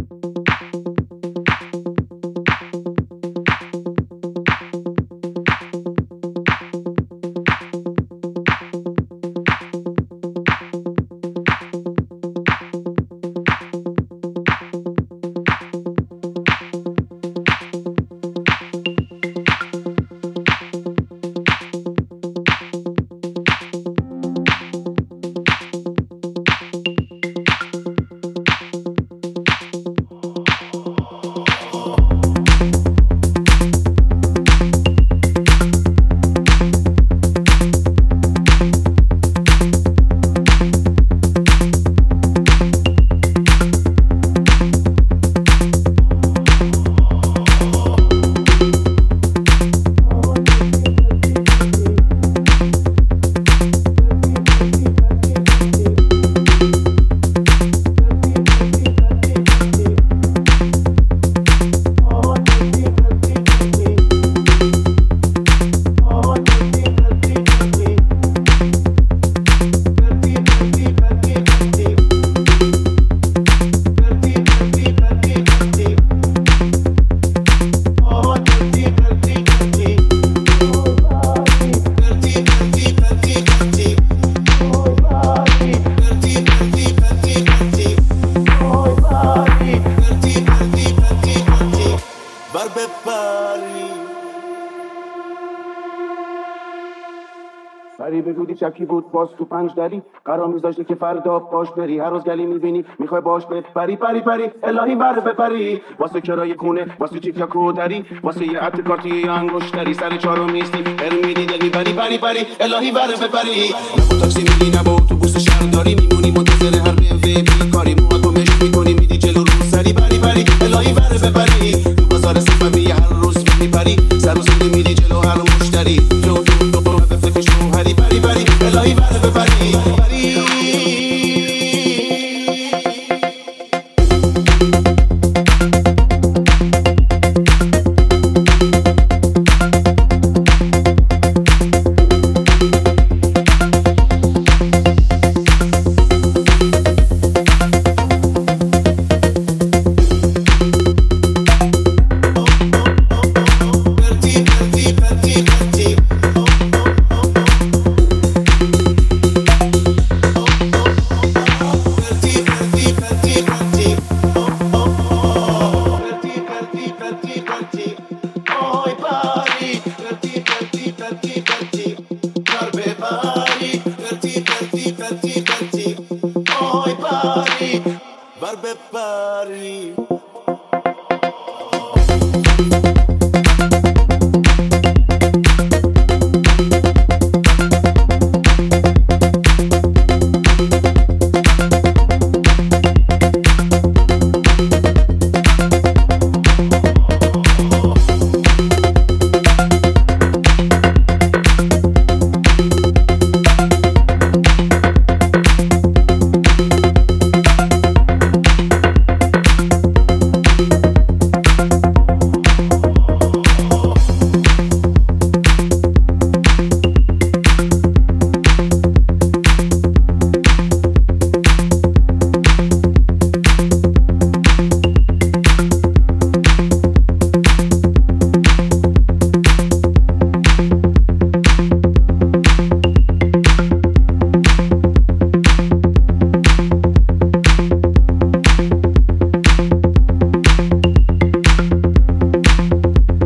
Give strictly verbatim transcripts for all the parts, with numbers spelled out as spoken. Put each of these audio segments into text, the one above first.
سری بگودی چکی بود باز تو پنج دری قرار میذاشتی که فردا باش بری هر روز گلی میبینی میخوای باش بپری پری پری الهی بر بپری واسه کرای خونه واسه چیک یا کودری واسه یه عطر کارتی یا انگشتری سر چهارم میستی هر میدی دلی پری پری پری الهی بر بپری نبود تاکسی میگی نبود اتوبوس شهرداری میمونی منتظر هر بی ام وی کاری موهات رو مشت میکنی میدی جلو رو سری پری پری الهی بر بپری تو بازار صفوی هر روز میپری سر و سر میدی جلو هر مشتری جو تو تو به فکر شوهری پری پری الهی بر بپری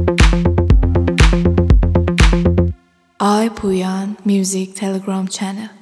I Puyan Music Telegram channel.